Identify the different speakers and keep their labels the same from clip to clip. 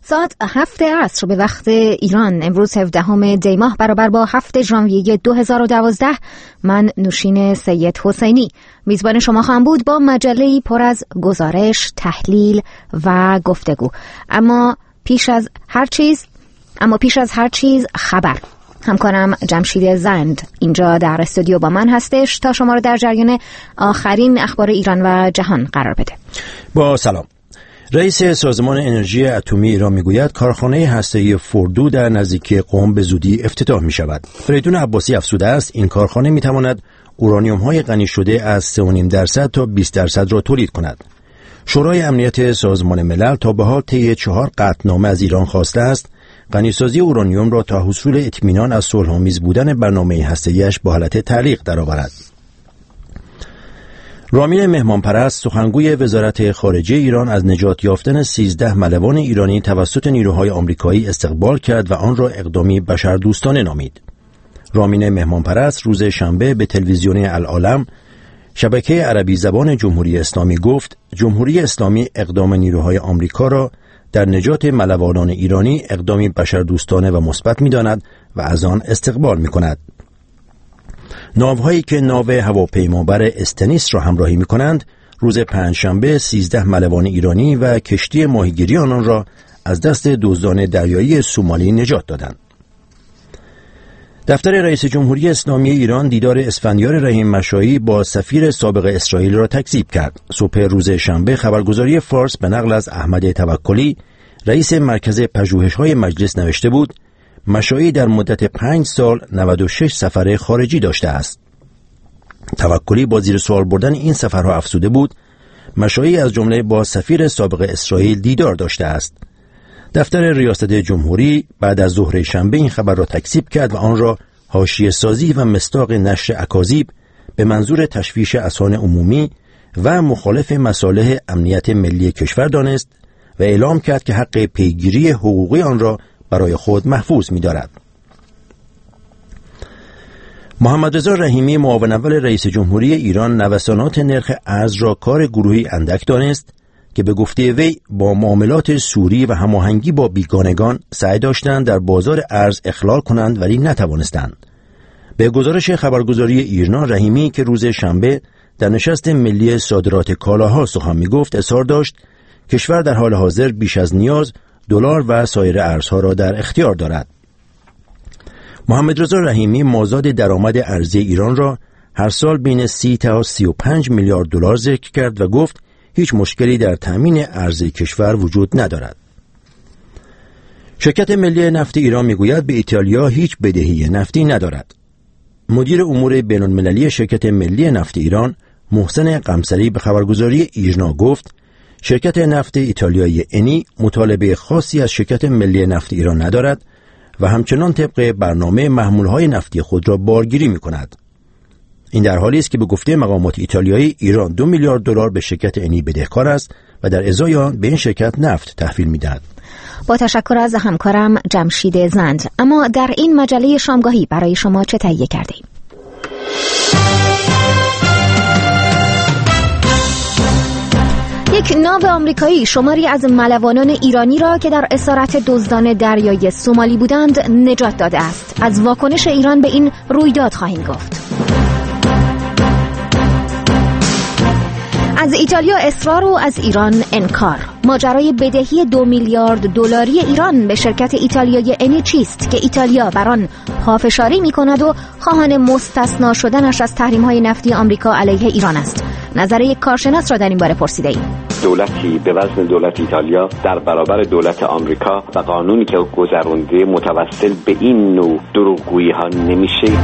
Speaker 1: ساعت 7 عصر به وقت ایران امروز 17 دی ماه برابر با 7 ژانویه 2012 من نوشین سید حسینی میزبان شما خواهم بود با مجله‌ای پر از گزارش، تحلیل و گفتگو. اما پیش از هر چیز خبر. همکارم جمشید زند اینجا در استودیو با من هستش تا شما رو در جریان آخرین اخبار ایران و جهان قرار بده.
Speaker 2: با سلام. رئیس سازمان انرژی اتمی ایران میگوید کارخانه هسته‌ای فوردو در نزدیکی قم به زودی افتتاح می شود. فریدون عباسی افزوده است این کارخانه می تواند اورانیوم های غنی شده از 3.5% تا 20% را تولید کند. شورای امنیت سازمان ملل تا به حال طی 4 قطعنامه از ایران خواسته است غنیسازی اورانیوم را تا حصول اطمینان از صلح‌آمیز بودن برنامه هسته‌ایش با حالت تعلیق درآورد. رامین مهمانپرست سخنگوی وزارت خارجه ایران از نجات یافتن 13 ملوان ایرانی توسط نیروهای آمریکایی استقبال کرد و آن را اقدامی بشردوستانه نامید. رامین مهمانپرست روز شنبه به تلویزیون العالم شبکه عربی زبان جمهوری اسلامی گفت جمهوری اسلامی اقدام نیروهای آمریکا را در نجات ملوانان ایرانی اقدامی بشردوستانه و مثبت می‌داند و از آن استقبال می‌کند. ناوهایی که ناو هواپیمابر استنیس را همراهی می‌کنند روز پنجشنبه 13 ملوان ایرانی و کشتی ماهیگیری آنان را از دست دزدان دریایی سومالی نجات دادند. دفتر رئیس جمهوری اسلامی ایران دیدار اسفندیار رحیم مشایی با سفیر سابق اسرائیل را تکذیب کرد. صبح روز شنبه خبرگزاری فارس به نقل از احمد توکلی رئیس مرکز پژوهش‌های مجلس نوشته بود مشایی در مدت 5 سال 96 سفر خارجی داشته است. توکلی با زیر سوال بردن این سفرها افزوده بود مشایی از جمله با سفیر سابق اسرائیل دیدار داشته است. دفتر ریاست جمهوری بعد از ظهر شنبه این خبر را تکذیب کرد و آن را حاشیه سازی و مصداق نشر اکاذیب به منظور تشویش اذهان عمومی و مخالف مصالح امنیت ملی کشور دانست و اعلام کرد که حق پیگیری حقوقی آن را برای خود محفوظ می‌دارد. محمد رضا رحیمی معاون اول رئیس جمهوری ایران نوسانات نرخ ارز را کار گروهی اندک دانست که به گفته وی با معاملات سوری و هماهنگی با بیگانگان سعی داشتند در بازار ارز اخلال کنند ولی نتوانستند. به گزارش خبرگزاری ایرنا رحیمی که روز شنبه در نشست ملی صادرات کالاها سخن می‌گفت اصرار داشت کشور در حال حاضر بیش از نیاز دلار و سایر ارزها را در اختیار دارد. محمد رضا رحیمی مازاد درآمد ارزی ایران را هر سال بین 30 تا 35 میلیارد دلار ذکر کرد و گفت هیچ مشکلی در تامین ارزی کشور وجود ندارد. شرکت ملی نفت ایران میگوید به ایتالیا هیچ بدهی نفتی ندارد. مدیر امور بین‌المللی شرکت ملی نفت ایران محسن قمصری به خبرگزاری ایرنا گفت شرکت نفت ایتالیایی انی مطالبه خاصی از شرکت ملی نفت ایران ندارد و همچنان طبق برنامه محمولهای نفتی خود را بارگیری می‌کند. این در حالی است که به گفته مقامات ایتالیایی ایران 2 میلیارد دلار به شرکت انی بدهکار است و در ازای آن به این شرکت نفت تحویل می‌دهد.
Speaker 1: با تشکر از همکارم جمشید زند. اما در این مجله شامگاهی برای شما چه تهیه کردیم؟ یک ناو آمریکایی شماری از ملوانان ایرانی را که در اسارت دزدان دریایی سومالی بودند نجات داده است. از واکنش ایران به این رویداد خواهیم گفت. از ایتالیا اصرار و از ایران انکار. ماجرای بدهی 2 میلیارد دلاری ایران به شرکت ایتالیایی انی چیست که ایتالیا بر آن پافشاری می‌کند و خواهان مستثنا شدنش از تحریم‌های نفتی آمریکا علیه ایران است؟ نظر یک کارشناس را در این باره پرسیده‌ایم.
Speaker 3: دولتی به وزن دولت ایتالیا در برابر دولت آمریکا و قانونی که گذرونده متوسل به این نوع دروغگویی‌ها نمیشه.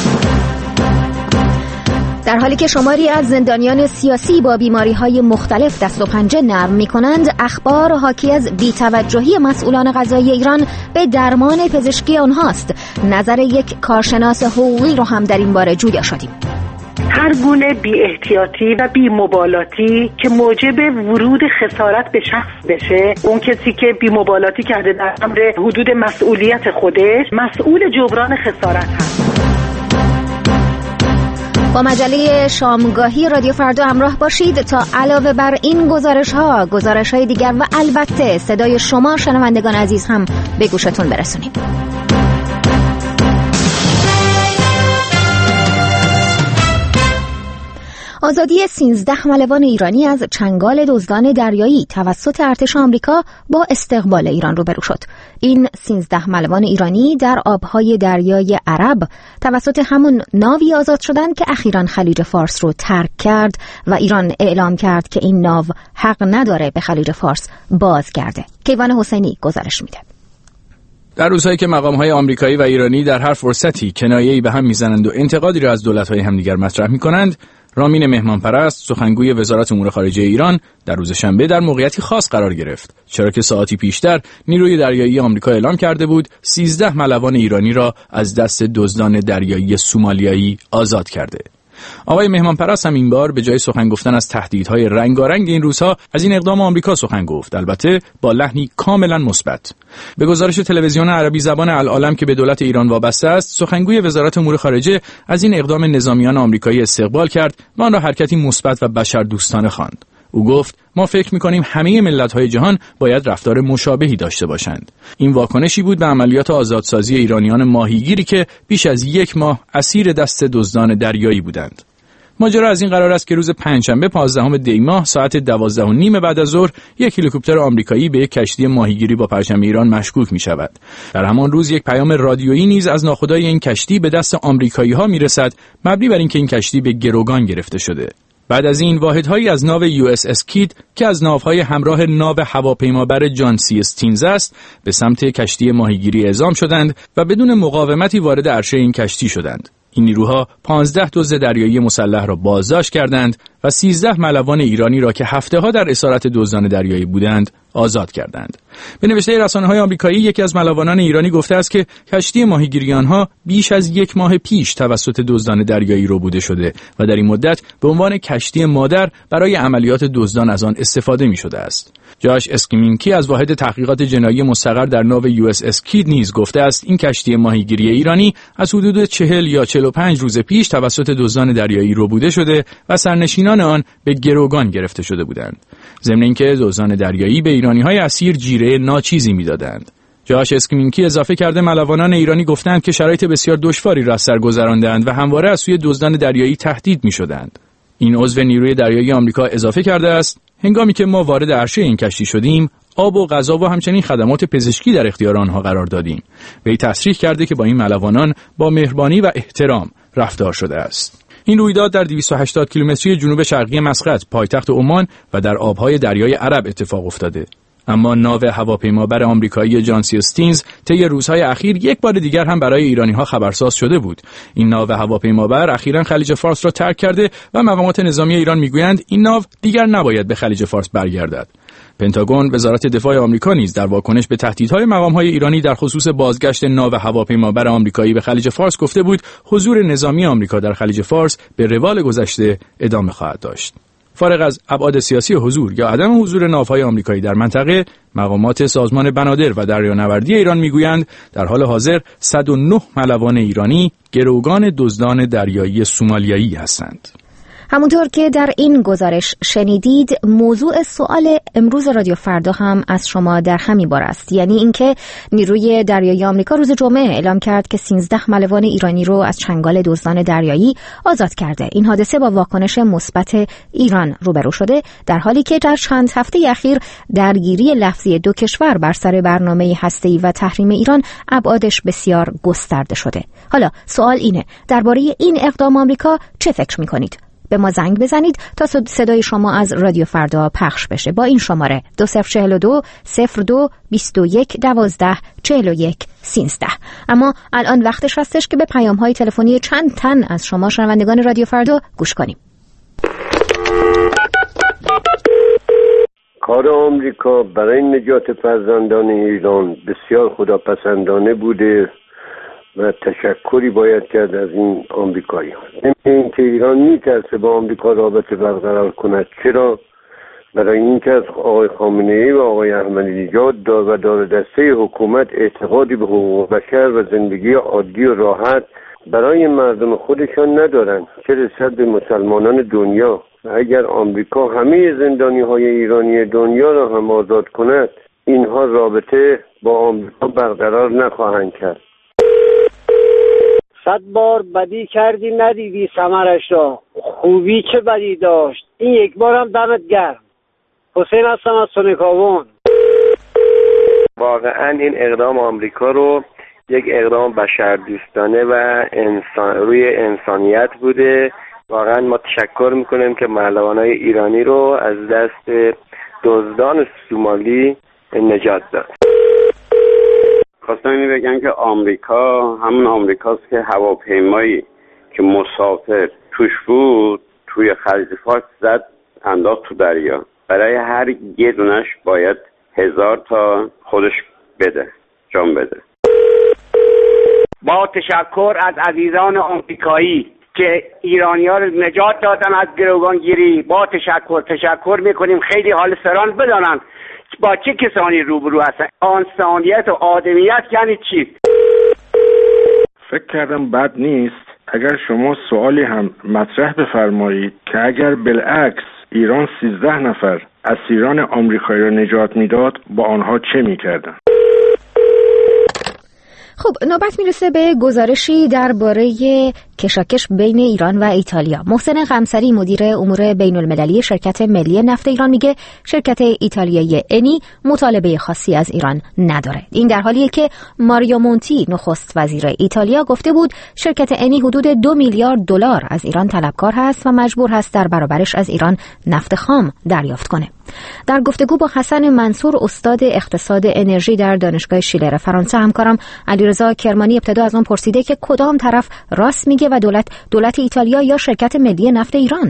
Speaker 1: در حالی که شماری از زندانیان سیاسی با بیماری‌های مختلف دست و پنجه نرم می‌کنند، اخبار حاکی از بی‌توجهی مسئولان قضایی ایران به درمان پزشکی آنهاست. نظر یک کارشناس حقوقی را هم در این باره جویا شدیم.
Speaker 4: هر گونه بی احتیاطی و بی مبالاتی که موجب ورود خسارت به شخص بشه، اون کسی که بی مبالاتی کرده در امر حدود مسئولیت خودش مسئول جبران خسارت هست.
Speaker 1: با مجله شامگاهی رادیو فردا همراه باشید تا علاوه بر این گزارش‌های دیگر و البته صدای شما شنوندگان عزیز هم به گوشتون برسونیم. آزادی 13 ملوان ایرانی از چنگال دزدان دریایی توسط ارتش آمریکا با استقبال ایران روبرو شد. این 13 ملوان ایرانی در آبهای دریای عرب توسط همون ناوی آزاد شدند که اخیراً خلیج فارس رو ترک کرد و ایران اعلام کرد که این ناو حق نداره به خلیج فارس بازگرده. کیوان حسینی گزارش میده.
Speaker 5: در روزهایی که مقام‌های آمریکایی و ایرانی در هر فرصتی کنایه‌ای به هم میزنند و انتقادی را از دولت‌های همدیگر مطرح می‌کنند، رامین مهمانپرست، سخنگوی وزارت امور خارجه ایران، در روز شنبه در موقعیتی خاص قرار گرفت، چرا که ساعتی پیشتر نیروی دریایی آمریکا اعلام کرده بود 13 ملوان ایرانی را از دست دزدان دریایی سومالیایی آزاد کرده. آقای مهمانپرست هم این بار به جای سخن گفتن از تهدیدهای رنگارنگ این روزها از این اقدام آمریکا سخن گفت، البته با لحنی کاملا مثبت. به گزارش تلویزیون عربی زبان العالم که به دولت ایران وابسته است، سخنگوی وزارت امور خارجه از این اقدام نظامیان آمریکایی استقبال کرد و آن را حرکتی مثبت و بشردوستانه خواند. او گفت: ما فکر می‌کنیم همه ملت‌های جهان باید رفتار مشابهی داشته باشند. این واکنشی بود به عملیات آزادسازی ایرانیان ماهیگیری که بیش از 1 ماه اسیر دست دزدان دریایی بودند. ماجرا از این قرار است که روز پنجشنبه 15 دی ماه ساعت 12:30 بعد از ظهر یک هلیکوپتر آمریکایی به یک کشتی ماهیگیری با پرچم ایران مشکوک می‌شود. در همان روز یک پیام رادیویی نیز از ناخدای این کشتی به دست آمریکایی‌ها می‌رسد، مبنی بر اینکه این کشتی به گروگان گرفته شده. بعد از این واحدهایی از ناو USS کید که از ناوهای همراه ناو هواپیمابر جان سی استینز است به سمت کشتی ماهیگیری اعزام شدند و بدون مقاومتی وارد عرشه این کشتی شدند. این نیروها 15 دزد دریایی مسلح را بازداشت کردند و 13 ملوان ایرانی را که هفته‌ها در اسارت دزدان دریایی بودند آزاد کردند. به نوشته رسانه‌های آمریکایی، یکی از ملوانان ایرانی گفته است که کشتی ماهیگیری آنها بیش از 1 ماه پیش توسط دزدان دریایی ربوده شده و در این مدت به عنوان کشتی مادر برای عملیات دزدان از آن استفاده می‌شده است. جاش اسکیمینکی از واحد تحقیقات جنایی مستقر در ناو USS کید نیز گفته است این کشتی ماهیگیری ایرانی از حدود 40 یا 45 روز پیش توسط دزدان دریایی ربوده شده و سرنشینان آن به گروگان گرفته شده بودند. ضمن اینکه دزدان دریایی به ایرانی‌های اسیر جیره ناچیزی می‌دادند. جاش اسکیمینکی اضافه کرده ملوانان ایرانی گفتند که شرایط بسیار دشواری را از سر گذراندند و همواره از سوی دزدان دریایی تهدید می‌شدند. این عضو نیروی دریایی آمریکا اضافه کرده است: هنگامی که ما وارد عرشه این کشتی شدیم، آب و غذا و همچنین خدمات پزشکی در اختیار آنها قرار دادیم. وی تصریح کرده که با این ملوانان با مهربانی و احترام رفتار شده است. این رویداد در 280 کیلومتری جنوب شرقی مسقط، پایتخت عمان و در آبهای دریای عرب اتفاق افتاده. اما ناو هواپیمابر آمریکایی جان سی استینز طی روزهای اخیر یک بار دیگر هم برای ایرانی‌ها خبرساز شده بود. این ناو هواپیمابر اخیراً خلیج فارس را ترک کرده و مقامات نظامی ایران میگویند این ناو دیگر نباید به خلیج فارس برگردد. پنتاگون، وزارت دفاع آمریکا نیز در واکنش به تهدیدهای مقام‌های ایرانی در خصوص بازگشت ناو هواپیمابر آمریکایی به خلیج فارس گفته بود حضور نظامی آمریکا در خلیج فارس به روال گذشته ادامه خواهد داشت. فارغ از ابعاد سیاسی حضور یا عدم حضور ناوهای آمریکایی در منطقه، مقامات سازمان بنادر و دریانوردی ایران میگویند در حال حاضر 109 ملوان ایرانی گروگان دزدان دریایی سومالیایی هستند.
Speaker 1: همونطور که در این گزارش شنیدید، موضوع سوال امروز رادیو فردا هم از شما در همین باره است، یعنی اینکه نیروی دریایی آمریکا روز جمعه اعلام کرد که 13 ملوان ایرانی رو از چنگال دزدان دریایی آزاد کرده. این حادثه با واکنش مثبت ایران روبرو شده، در حالی که در چند هفته اخیر درگیری لفظی دو کشور بر سر برنامه هسته‌ای و تحریم ایران ابعادش بسیار گسترده شده. حالا سوال اینه، درباره این اقدام آمریکا چه فکر می‌کنید؟ به ما زنگ بزنید تا صدای شما از رادیو فردا پخش بشه با این شماره 2042 02 21 12 41 13. اما الان وقتش هستش که به پیام‌های تلفنی چند تن از شما شنوندگان رادیو فردا گوش کنیم.
Speaker 6: کار آمریکا برای نجات فرزندان ایران بسیار خداپسندانه بوده و تشکری باید کرد از این آمریکایی‌ها. این که ایران میترسه با آمریکا رابطه برقرار کند. چرا؟ برای اینکه از آقای خامنه‌ای و آقای احمدی نژاد و دار دسته حکومت اعتقادی به حقوق بشر و زندگی عادی و راحت برای مردم خودشان ندارن، چه رسد به مسلمانان دنیا. اگر آمریکا همه زندانی‌های ایرانی دنیا را هم آزاد کند، اینها رابطه با آمریکا برقرار نخواهند کرد.
Speaker 7: 100 بار بدی کردی ندیدی ثمرش را، خوبی چه بدی داشت، این یک بار هم دمت گرم. حسین هستم از سونکاون.
Speaker 8: واقعا این اقدام آمریکا رو یک اقدام بشردوستانه و روی انسانیت بوده. واقعا ما تشکر میکنیم که پهلوانای ایرانی رو از دست دزدان سومالی نجات داد.
Speaker 3: خواستم اینو بگم که آمریکا همون آمریکاست که هواپیمایی که مسافر توش بود توی خلیج فارس زد انداخت تو دریا. برای هر یه دونش باید 1000 تا خودش بده، جان بده.
Speaker 7: با تشکر از عزیزان آمریکایی که ایرانی‌ها رو نجات دادن از گروگانگیری، با تشکر میکنیم. خیلی حال سران بدانن با چه کسانی روبرو هستن. انسانیت و آدمیت یعنی چی؟
Speaker 9: فکر کردم بد نیست اگر شما سوالی هم مطرح بفرمایید که اگر بالعکس ایران 13 نفر اسیران آمریکایی را نجات میداد با آنها چه میکردن؟
Speaker 1: خب نوبت میرسه به گزارشی درباره کشاکش بین ایران و ایتالیا. محسن قمصری مدیر امور بین المللی شرکت ملی نفت ایران میگه شرکت ایتالیایی انی مطالبه خاصی از ایران نداره. این در حالیه که ماریو مونتی نخست وزیر ایتالیا گفته بود شرکت انی حدود 2 میلیارد دلار از ایران طلبکار هست و مجبور هست در برابرش از ایران نفت خام دریافت کنه. در گفتگو با حسن منصور استاد اقتصاد انرژی در دانشگاه شیلر فرانسه همکارم علیرضا کرمانی ابتدا از اون پرسیده که کدام طرف راست میگه و دولت ایتالیا یا شرکت ملی نفت ایران؟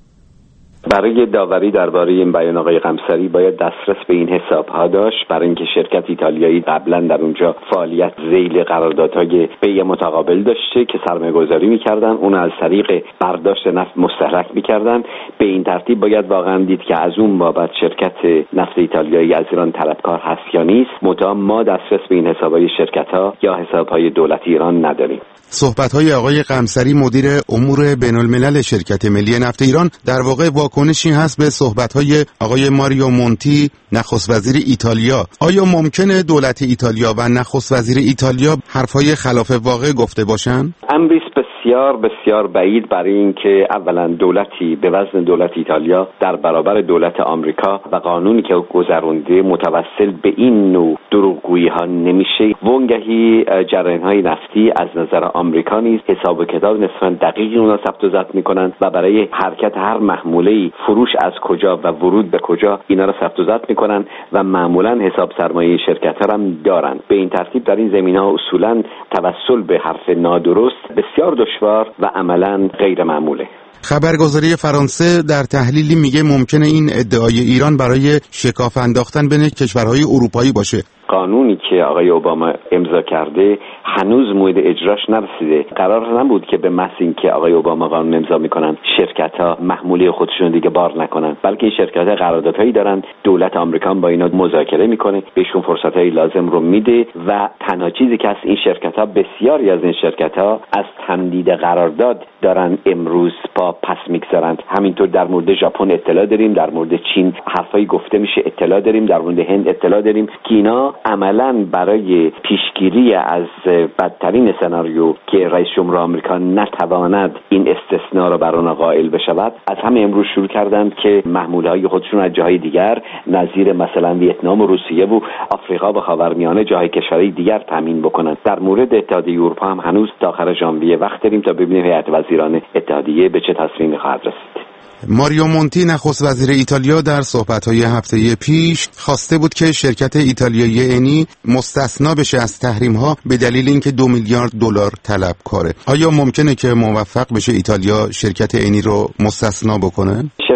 Speaker 3: برای داوری درباره این بیان آقای قمصری باید دسترس به این حساب‌ها داشت، برای اینکه شرکت ایتالیایی قبلا در اونجا فعالیت ذیل قراردادهای بیع متقابل داشته که سرمایه‌گذاری می‌کردن، اون از طریق برداشت نفت مستهلک می‌کردن. به این ترتیب باید واقعا دید که از اون بابت شرکت نفت ایتالیایی از ایران طلبکار هست یا نیست. متأ ما دسترس به این حساب‌های شرکت‌ها یا حساب‌های دولت ایران نداریم.
Speaker 10: صحبت‌های آقای قمصری مدیر امور بین‌الملل شرکت ملی نفت ایران در واقع واکنشی هست به صحبت‌های آقای ماریو مونتی نخست وزیر ایتالیا. آیا ممکنه دولت ایتالیا و نخست وزیر ایتالیا حرف‌های خلاف واقع گفته باشند؟
Speaker 3: امری بسیار بسیار بعید برای اینکه اولا دولتی به وزن دولت ایتالیا در برابر دولت آمریکا و قانونی که گذرونده متوسل به این نوع دروغگویی‌ها نمیشه. وانگهی جریان‌های نفتی از نظر آمریکا نیز حساب و کتاب نسبتاً دقیقی اونا ثبت و ضبط میکنن و برای حرکت هر محموله‌ای فروش از کجا و ورود به کجا اینا رو ثبت و ضبط میکنن و معمولاً حساب سرمایه شرکت‌ها هم دارن. به این ترتیب در این زمینه‌ها اصولاً توسل به حرف نادرست بسیار دشوار و عملاً غیر معموله.
Speaker 10: خبرگزاری فرانسه در تحلیلی میگه ممکنه این ادعای ایران برای شکاف انداختن بین کشورهای اروپایی باشه.
Speaker 3: قانونی که آقای اوباما امضا کرده هنوز موعد اجراش نرسیده. قرار نبود که به محض اینکه آقای اوباما قانون امضا میکنن شرکت‌ها محموله خودشون دیگه بار نکنن، بلکه این شرکت‌ها قراردادهایی دارن، دولت آمریکا با اینا مذاکره میکنه، بهشون فرصت‌های لازم رو میده و تنها چیزی که از این شرکت‌ها، بسیاری از این شرکت‌ها از تمدید قرارداد دارن امروز پا پس میگذارن. همینطور در مورد ژاپن اطلاع داریم، در مورد چین حرفایی گفته میشه اطلاع داریم، در مورد هند اطلاع داریم که اینا عملاً برای پیشگیری از بدترین سناریو که رئیس جمهور آمریکا نتواند این استثناء را بر آن قائل بشود، از همه امروز شروع کردند که محموله‌های خودشون از جاهای دیگر نظیر مثلا ویتنام و روسیه و آفریقا و خاورمیانه جاهای کشورهای دیگر تامین بکنند. در مورد اتحادیه اروپا هم هنوز تا آخر ژانویه وقت داریم تا ببینیم هیئت وزیران اتحادیه به چه تصمیمی خواهد رسید.
Speaker 10: ماریو مونتی نخست وزیر ایتالیا در صحبت‌های هفته پیش خواسته بود که شرکت ایتالیایی انی مستثنا بشه از تحریم‌ها به دلیل اینکه 2 میلیارد دلار طلبکاره. آیا ممکنه که موفق بشه ایتالیا شرکت انی رو مستثنا بکنه؟
Speaker 3: شرکت انی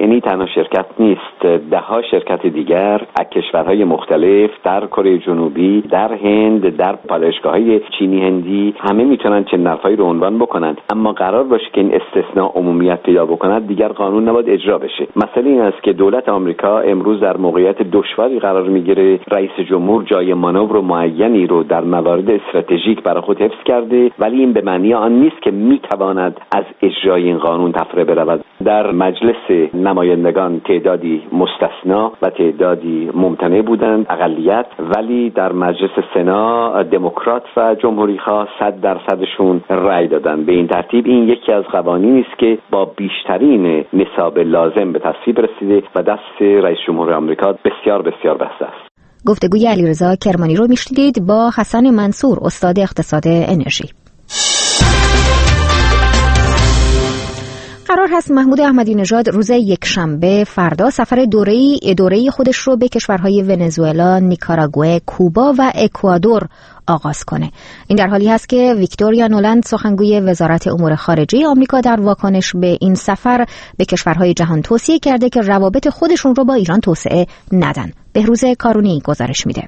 Speaker 3: روحانی تنها شرکت نیست، دهها شرکت دیگر از کشورهای مختلف در کره جنوبی، در هند، در پالایشگاه‌های چینی هندی همه میتونن چنین نرخ‌هایی رو عنوان بکنند. اما قرار باشه که این استثناء عمومیت پیدا بکند، دیگر قانون نباید اجرا بشه. مسئله این است که دولت آمریکا امروز در موقعیت دشواری قرار میگیره. رئیس جمهور جای مانور معینی رو در موارد استراتژیک برای خود حفظ کرده، ولی این به معنی آن نیست که میتواند از اجرای این قانون تفره برود. در مجلس نمایندگان تعدادی مستثنا و تعدادی ممتنع بودند، اقلیت، ولی در مجلس سنا دموکرات و جمهوری‌خواه 100% رأی دادند. به این ترتیب این یکی از قوانینی است که با بیشترین نصاب لازم به تصویب رسیده و دست رئیس جمهور آمریکا بسیار بسیار بسته است.
Speaker 1: گفتگوی علیرضا کرمانی رو میشنیدید با حسن منصور، استاد اقتصاد انرژی. قرار هست محمود احمدی نژاد روز یکشنبه فردا سفر دوره‌ای خودش رو به کشورهای ونزوئلا، نیکاراگوئه، کوبا و اکوادور آغاز کنه. این در حالی هست که ویکتوریا نولند، سخنگوی وزارت امور خارجه آمریکا، در واکنش به این سفر به کشورهای جهان توصیه کرده که روابط خودشون رو با ایران توسعه ندن. بهروز کارونی گزارش میده.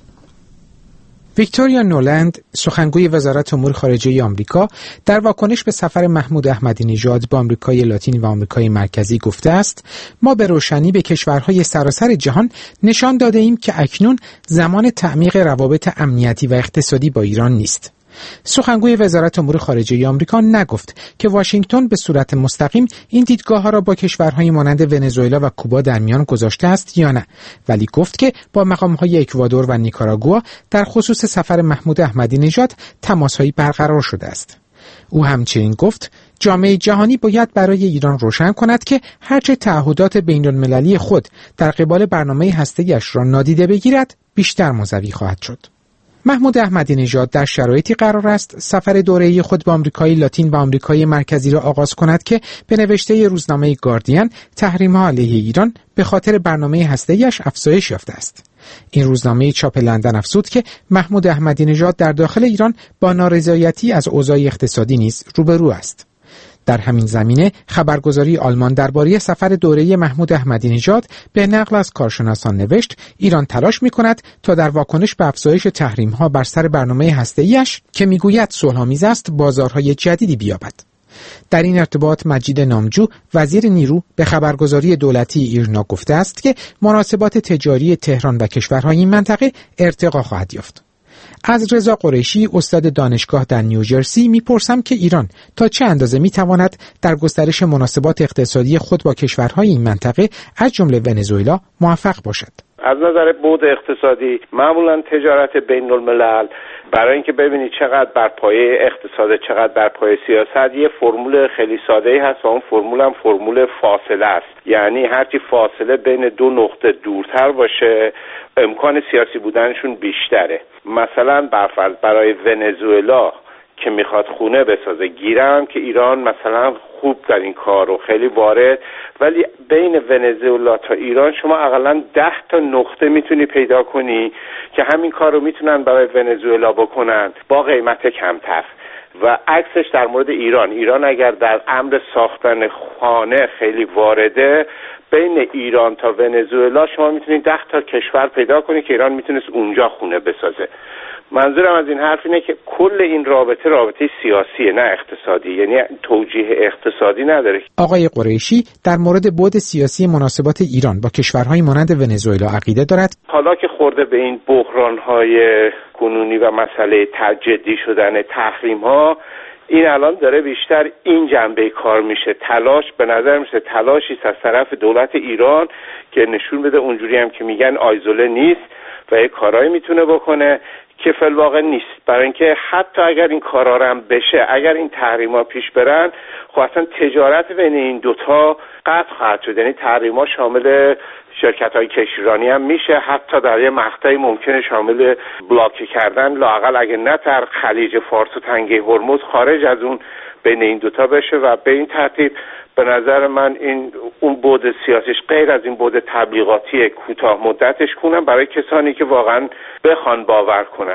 Speaker 11: ویکتوریا نولند، سخنگوی وزارت امور خارجه آمریکا، در واکنش به سفر محمود احمدی نژاد به آمریکای لاتین و آمریکای مرکزی گفته است: ما به روشنی به کشورهای سراسر جهان نشان داده ایم که اکنون زمان تعمیق روابط امنیتی و اقتصادی با ایران نیست. سخنگوی وزارت امور خارجه آمریکا نگفت که واشنگتن به صورت مستقیم این دیدگاه‌ها را با کشورهای مانند ونزوئلا و کوبا در میان گذاشته است یا نه، ولی گفت که با مقام‌های اکوادور و نیکاراگوآ در خصوص سفر محمود احمدی نژاد تماس‌هایی برقرار شده است. او همچنین گفت جامعه جهانی باید برای ایران روشن کند که هرچه تعهدات بین‌المللی خود در قبال برنامه هسته‌ایش را نادیده بگیرد، بیشتر مضوی خواهد شد. محمود احمدی نژاد در شرایطی قرار است سفر دوره‌ای خود به آمریکای لاتین و آمریکای مرکزی را آغاز کند که به نوشته روزنامه گاردین تحریم‌ها علیه ایران به خاطر برنامه هسته‌ایش افزایش یافته است. این روزنامه چاپ لندن افزود که محمود احمدی نژاد در داخل ایران با نارضایتی از اوضاع اقتصادی نیز روبرو است. در همین زمینه خبرگزاری آلمان درباره سفر دوره‌ای محمود احمدی نژاد به نقل از کارشناسان نوشت: ایران تلاش می‌کند تا در واکنش به افزایش تحریم‌ها بر سر برنامه هسته‌ایش که می‌گوید صلح‌آمیز است، بازارهای جدیدی بیابد. در این ارتباط مجید نامجو، وزیر نیرو، به خبرگزاری دولتی ایرنا گفته است که مناسبات تجاری تهران و کشورهای این منطقه ارتقا خواهد یافت. از رضا قریشی، استاد دانشگاه در نیوجرسی، میپرسم که ایران تا چه اندازه میتواند در گسترش مناسبات اقتصادی خود با کشورهای این منطقه از جمله ونزوئلا موفق باشد.
Speaker 12: از نظر بعد اقتصادی معمولا تجارت بین الملل برای اینکه ببینید چقدر بر پایه اقتصاد چقدر بر پایه سیاست یه فرمول خیلی ساده‌ای هست و اون فرمول هم فرمول فاصله است. یعنی هرچی فاصله بین دو نقطه دورتر باشه امکان سیاسی بودنشون بیشتره. مثلا برفرض برای ونزوئلا که میخواد خونه بسازه گیرم که ایران مثلا خوب در این کار و خیلی وارد، ولی بین ونزوئلا تا ایران شما اقلا 10 تا نقطه میتونی پیدا کنی که همین کار رو میتونن برای ونزوئلا بکنن با قیمت کمتر. و عکسش در مورد ایران اگر در امر ساختن خانه خیلی وارده، بین ایران تا ونزوئلا شما میتونید 10 تا کشور پیدا کنید که ایران میتونست اونجا خونه بسازه. منظورم از این حرف اینه که کل این رابطه سیاسیه نه اقتصادی، یعنی توجیه اقتصادی نداره.
Speaker 11: آقای قریشی در مورد بعد سیاسی مناسبات ایران با کشورهای مانند ونزوئلا عقیده دارد.
Speaker 12: حالا که خورده به این بحران‌های کنونی و مسئله جدی شدن تحریم‌ها، این الان داره بیشتر این جنبه کار میشه. تلاش به نظر میشه تلاشی از طرف دولت ایران که نشون بده اونجوری هم که میگن آیزوله نیست و یه کارایی میتونه بکنه که فی‌الواقع نیست. برای اینکه حتی اگر این کارا هم بشه، اگر این تحریما پیش برن، خب اصلا تجارت بین این دوتا قطع خواهد شد. یعنی تحریما شامل شرکت‌های کشتیرانی هم میشه، حتی در یه مقطعی ممکنه شامل بلاک کردن لااقل اگه نه در خلیج فارس و تنگه هرمز خارج از اون بین این دوتا بشه و به این ترتیب به نظر من اون بعد سیاسیش غیر از این بعد تبلیغاتی کوتاه مدتش کنن برای کسانی که واقعا بخوان باور کنن.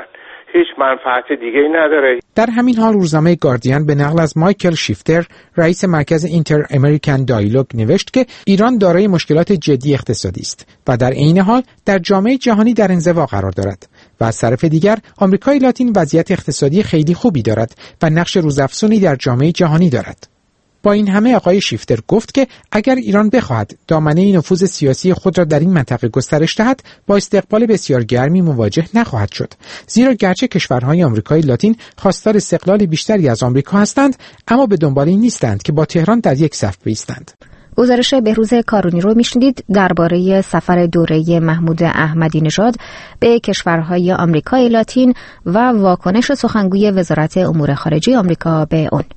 Speaker 12: هیچ منفعت دیگه‌ای نداره.
Speaker 11: در همین حال روزنامه گاردین به نقل از مایکل شیفتر رئیس مرکز اینتر امریکن دایالوگ نوشت که ایران دارای مشکلات جدی اقتصادی است و در عین حال در جامعه جهانی در انزوا قرار دارد و از طرف دیگر آمریکای لاتین وضعیت اقتصادی خیلی خوبی دارد و نقش روزافزونی در جامعه جهانی دارد. با این همه آقای شیفتر گفت که اگر ایران بخواهد دامنه نفوذ سیاسی خود را در این منطقه گسترش دهد با استقبال بسیار گرمی مواجه نخواهد شد، زیرا گرچه کشورهای آمریکای لاتین خواستار استقلال بیشتری از آمریکا هستند اما به دنبال این نیستند که با تهران در یک صف بایستند.
Speaker 1: گزارش بهروز کارونی رو میشنیدید درباره سفر دوره محمود احمدی نژاد به کشورهای آمریکای لاتین و واکنش سخنگوی وزارت امور خارجه آمریکا به اون.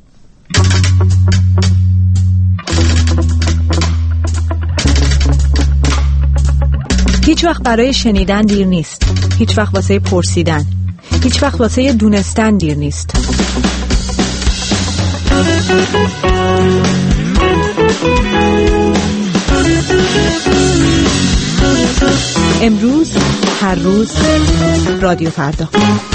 Speaker 13: هیچ وقت برای شنیدن دیر نیست. هیچ وقت واسه پرسیدن. هیچ وقت واسه دونستن دیر نیست. امروز، هر روز، رادیو فردا.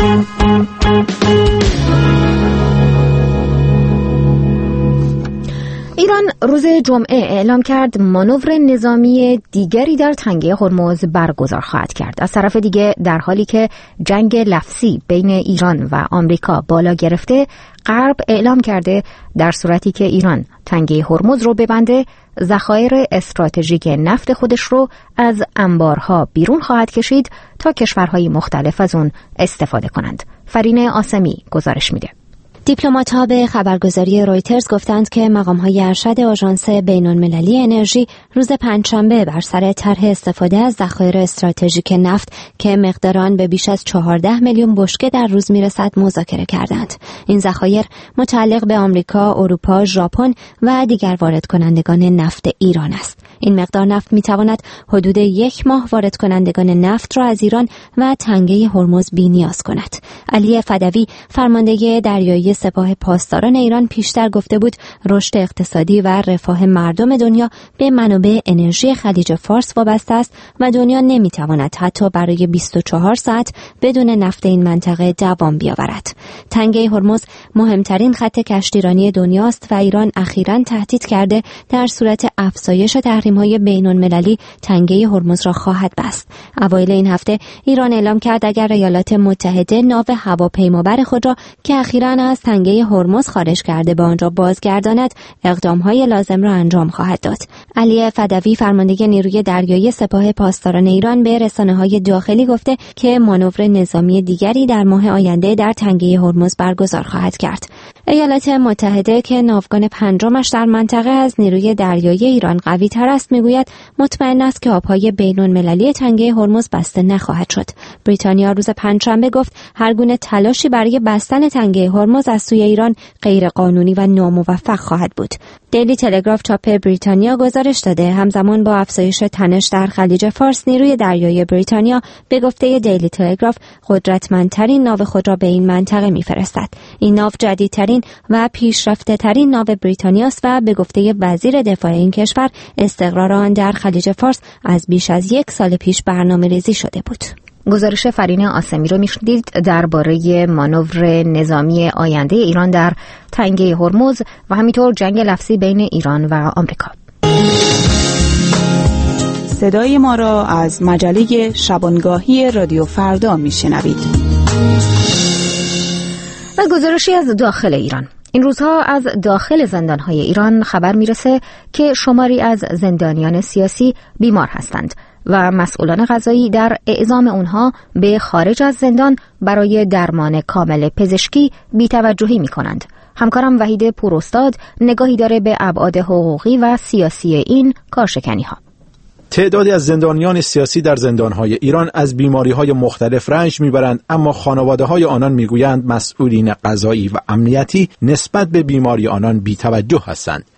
Speaker 1: ایران روز جمعه اعلام کرد مانور نظامی دیگری در تنگه هرمز برگزار خواهد کرد. از طرف دیگه در حالی که جنگ لفظی بین ایران و آمریکا بالا گرفته، غرب اعلام کرده در صورتی که ایران تنگه هرمز رو ببنده، ذخایر استراتژیک نفت خودش رو از انبارها بیرون خواهد کشید تا کشورهای مختلف از اون استفاده کنند. فرین آسمی گزارش میده.
Speaker 14: دیپلمات‌ها به خبرگزاری رویترز گفتند که مقام‌های ارشد آژانس بین‌المللی انرژی روز پنجشنبه بر سر طرح استفاده از ذخایر استراتژیک نفت که مقدار آن به بیش از 14 میلیون بشکه در روز میرسد مذاکره کردند. این ذخایر متعلق به آمریکا، اروپا، ژاپن و دیگر وارد کنندگان نفت ایران است. این مقدار نفت میتواند حدود 1 ماه وارد کنندگان نفت را از ایران و تنگه هرمز بی‌نیاز کند. علی فدوی فرمانده دریایی سپاه پاسداران ایران پیشتر گفته بود رشد اقتصادی و رفاه مردم دنیا به منابع انرژی خلیج فارس وابسته است و دنیا نمیتواند حتی برای 24 ساعت بدون نفت این منطقه دوام بیاورد. تنگه هرمز مهمترین خط کشتیرانی دنیاست و ایران اخیراً تهدید کرده در صورت افزایش تحریم‌های بین‌المللی تنگه هرمز را خواهد بست. اوایل این هفته ایران اعلام کرد اگر ایالات متحده ناو هواپیمابر خود را که اخیراً از تنگه هرمز خارج کرده به آنجا بازگرداند، اقدام‌های لازم را انجام خواهد داد. علی فدوی فرمانده نیروی دریایی سپاه پاسداران ایران به رسانه‌های داخلی گفته که مانور نظامی دیگری در ماه آینده در تنگه هرمز برگزار خواهد کرد. ایالات متحده که ناوگان پنجمش در منطقه از نیروی دریایی ایران قوی‌تر است میگوید مطمئن است که آب‌های بین‌المللی تنگه هرمز بسته نخواهد شد. بریتانیا روز پنجشنبه گفت هر گونه تلاشی برای بستن تنگه هرمز از سوی ایران غیر قانونی و ناموفق خواهد بود. دیلی تلگراف چاپ بریتانیا گزارش داده همزمان با افزایش تنش در خلیج فارس، نیروی دریایی بریتانیا به گفته دیلی تلگراف قدرتمندترین ناو خود را به این منطقه می‌فرستد. این ناو جدیدترین و پیشرفته‌ترین ناو بریتانیاست و به گفته وزیر دفاع این کشور استقرار آن در خلیج فارس از بیش از 1 سال پیش برنامه‌ریزی شده بود.
Speaker 1: گزارش فرین آسمی رو میشنیدید درباره مانور نظامی آینده ایران در تنگه هرمز و همینطور جنگ لفظی بین ایران و آمریکا.
Speaker 13: صدای ما را از مجله شبانگاهی رادیو فردا میشنوید.
Speaker 1: و گزارشی از داخل ایران. این روزها از داخل زندانهای ایران خبر میرسه که شماری از زندانیان سیاسی بیمار هستند و مسئولان قضایی در اعزام اونها به خارج از زندان برای درمان کامل پزشکی بی‌توجهی می‌کنند. همکارم وحید پوراستاد نگاهی داره به ابعاد حقوقی و سیاسی این کارشکنی‌ها.
Speaker 15: تعدادی از زندانیان سیاسی در زندانهای ایران از بیماری‌های مختلف رنج می‌برند، اما خانواده‌های آنان می‌گویند مسئولین قضایی و امنیتی نسبت به بیماری آنان بی‌توجه هستند.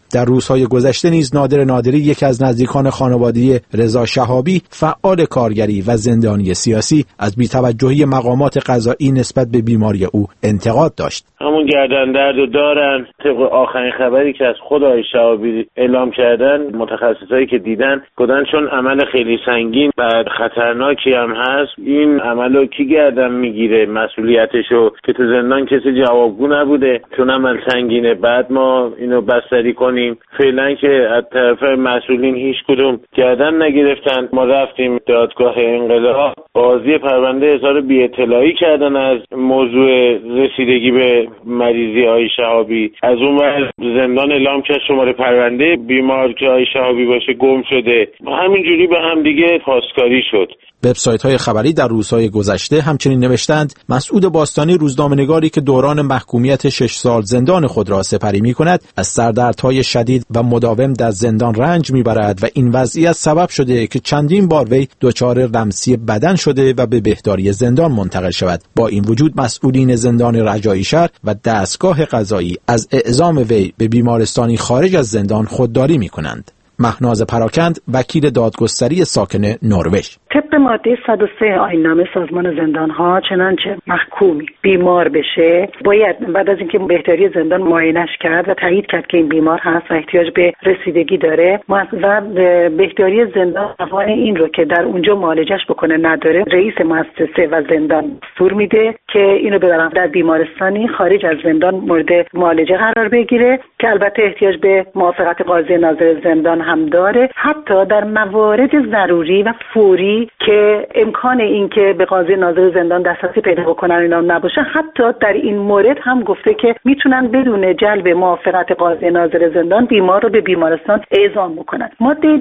Speaker 15: در روزهای گذشته نیز نادر نادری، یکی از نزدیکان خانواده رضا شهابی، فعال کارگری و زندانی سیاسی، از بی‌توجهی مقامات قضایی نسبت به بیماری او انتقاد داشت.
Speaker 16: همون گردن دردو دارن. طبق آخرین خبری که از خود آقای شهابی اعلام کردن، متخصصایی که دیدن گفتن چون عمل خیلی سنگین و خطرناکی هم هست، این عملو کی گردن میگیره مسئولیتشو، که تو زندان کسی جوابگو نبوده چون عمل سنگینه، بعد ما اینو بستری کنیم. فعلا که از طرف مسئولین هیچ کدوم گردن نگرفتن. ما رفتیم دادگاه انقلاب، قاضی پرونده اظهار بی‌اطلاعی کردن از موضوع رسیدگی به مریضی آقای شهابی. از اون ور زندان اعلام کرد شماره پرونده بیمار که آقای شهابی باشه گم شده. همینجوری به هم دیگه پاسکاری شد.
Speaker 15: وبسایت‌های خبری در روزهای گذشته همچنین نوشتند مسعود باستانی، روزنامه‌نگاری که دوران محکومیت 6 سال زندان خود را سپری می‌کند، از سردردهای شدید و مداوم در زندان رنج می‌برد و این وضعیت سبب شده که چندین بار وی دچار لمسی بدن شده و به بهداری زندان منتقل شود. با این وجود مسئولین زندان رجایی شهر و دستگاه قضایی از اعزام وی به بیمارستانی خارج از زندان خودداری می‌کنند. مهناز پراکند، وکیل دادگستری ساکن نروژ:
Speaker 4: طبق ماده 103 آیین‌نامه سازمان زندان‌ها چنانچه محکومی بیمار بشه باید بعد از اینکه بهداری زندان معاینش کرد و تایید کرد که این بیمار هست و احتیاج به رسیدگی داره و بهداری زندان توان این رو که در اونجا معالجش بکنه نداره، رئیس مؤسسه و زندان دستور میده که اینو ببرن در بیمارستانی خارج از زندان مورد معالجه قرار بگیره که البته احتیاج به موافقت قاضی ناظر زندان هم داره. حتی در موارد ضروری و فوری که امکان این که به قاضی ناظر زندان دسترسی پیدا بکنن اینا نباشه، حتی در این مورد هم گفته که میتونن بدون جلب موافقت قاضی ناظر زندان بیمار رو به بیمارستان اعزام بکنن. ماده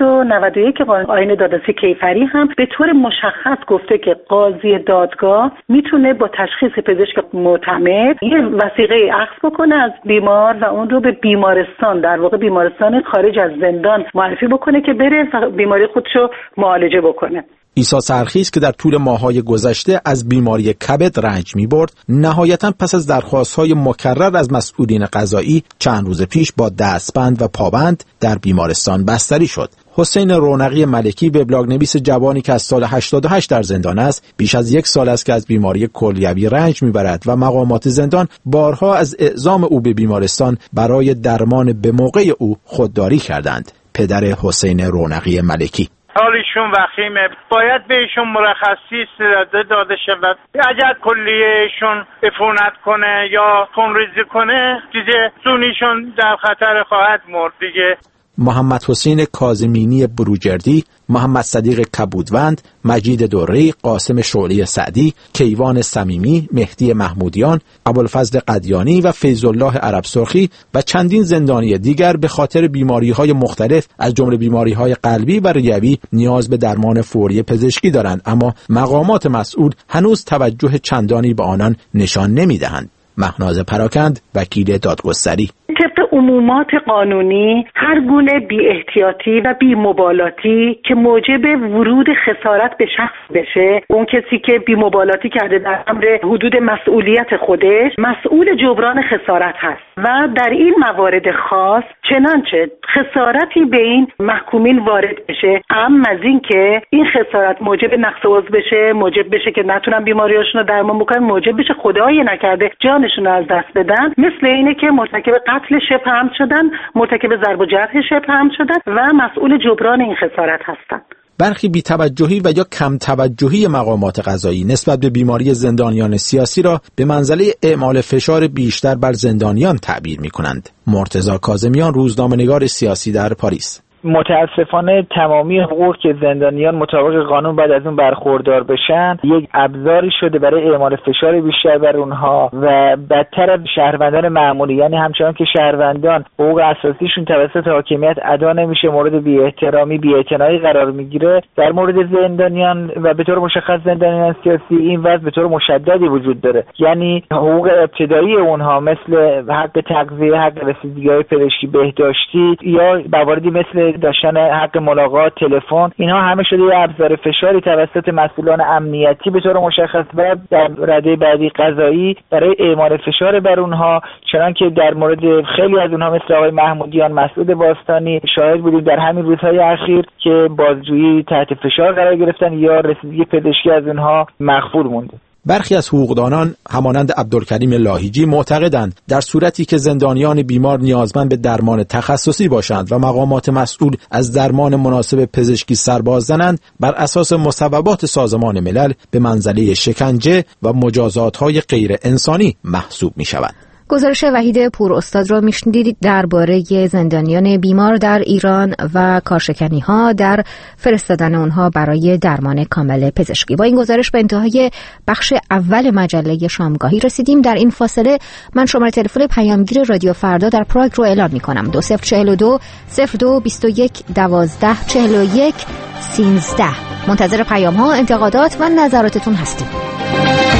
Speaker 4: 291 آیین دادرسی کیفری هم به طور مشخص گفته که قاضی دادگاه میتونه با تشخیص پزشک معتمد یه وثیقه اخذ بکنه از بیمار و اون رو به بیمارستان، در واقع بیمارستان خارج از زندان معرفی بکنه که بره بیماری خودشو معالجه بکنه.
Speaker 15: عیسی سرخیز که در طول ماه‌های گذشته از بیماری کبد رنج می‌برد، نهایتاً پس از درخواست‌های مکرر از مسئولین قضایی چند روز پیش با دستبند و پابند در بیمارستان بستری شد. حسین رونقی ملکی، وبلاگ‌نویس جوانی که از سال 88 در زندان است، بیش از 1 سال است که از بیماری کلیوی رنج می‌برد و مقامات زندان بارها از اعزام او به بیمارستان برای درمان به موقع او خودداری کردند. پدر حسین رونقی ملکی:
Speaker 17: حالشون وخیمه، باید بهشون مرخصی داده شود. اگر کلیهشون عفونت کنه یا خونریزی کنه دیگه جونشون در خطر خواهد مرد دیگه.
Speaker 15: محمد حسین کاظمینی بروجردی، محمد صدیق کبودوند، مجید دوری، قاسم شعلی سعدی، کیوان صمیمی، مهدی محمودیان، ابوالفضل قدیانی و فیض الله عرب سرخی و چندین زندانی دیگر به خاطر بیماری‌های مختلف از جمله بیماری‌های قلبی و ریوی نیاز به درمان فوری پزشکی دارند، اما مقامات مسئول هنوز توجه چندانی به آنان نشان نمی‌دهند. مهناز پراکند، وکیل دادگستری:
Speaker 4: طبق عمومات قانونی هر گونه بی احتیاطی و بی مبالاتی که موجب ورود خسارت به شخص بشه، اون کسی که بی مبالاتی کرده در امر حدود مسئولیت خودش مسئول جبران خسارت هست و در این موارد خاص چنانچه خسارتی به این محکومین وارد بشه، اما از این که این خسارت موجب نقص عضو بشه، موجب بشه که نتونن بیماریاشون رو درمان بکنن، موجب بشه خدای نکرده جانشون رو از دست بدن، مثل اینه که مرتکب قتل شبه عمد شدن، مرتکب ضرب و جرح شبه عمد شدن و مسئول جبران این خسارت هستند.
Speaker 15: برخی بی‌توجهی و یا کم توجهی مقامات قضایی نسبت به بیماری زندانیان سیاسی را به منزله اعمال فشار بیشتر بر زندانیان تعبیر می‌کنند. مرتضی کاظمیان، روزنامه‌نگار سیاسی در پاریس:
Speaker 18: متاسفانه تمامی حقوق که زندانیان مطابق قانون باید از اون برخوردار بشن یک ابزاری شده برای اعمال فشار بیشتر بر اونها و بدتر از شهروندان معمولی، یعنی همچنان که شهروندان حقوق اساسیشون توسط حاکمیت ادا نمیشه، مورد بی‌احترامی بی‌اعتنایی قرار میگیره، در مورد زندانیان و به طور مشخص زندانیان سیاسی این وضع به طور مشددی وجود داره. یعنی حقوق ابتدایی اونها مثل حق تغذیه، حق رسیدگی پزشکی بهداشتی یا مواردی مثل داشتن حق ملاقات، تلفن، اینها همه شده یه ابزار فشاری توسط مسئولان امنیتی به طور مشخص و در رده بعدی قضایی برای اعمال فشار بر اونها، چنانکه در مورد خیلی از اونها مثل آقای محمودیان، مسعود باستانی شاهد بودیم در همین روزهای اخیر که بازجویی تحت فشار قرار گرفتن یا رسیدگی پزشکی از اونها مخفول مونده.
Speaker 15: برخی از حقوقدانان همانند عبدالکریم لاهیجی معتقدند در صورتی که زندانیان بیمار نیازمند به درمان تخصصی باشند و مقامات مسئول از درمان مناسب پزشکی سر باز زنند، بر اساس مصوبات سازمان ملل به منزله شکنجه و مجازات‌های غیر انسانی محسوب می‌شوند.
Speaker 1: گزارش وحید پور استاد را میشنیدید درباره زندانیان بیمار در ایران و کارشکنی‌ها در فرستادن اونها برای درمان کامل پزشکی. با این گزارش به انتهای بخش اول مجله شامگاهی رسیدیم. در این فاصله من شماره تلفن پیامگیر رادیو فردا در پراگ رو اعلام می‌کنم: 2042 02 21 12 41 13. منتظر پیام‌ها، انتقادات و نظراتتون هستیم.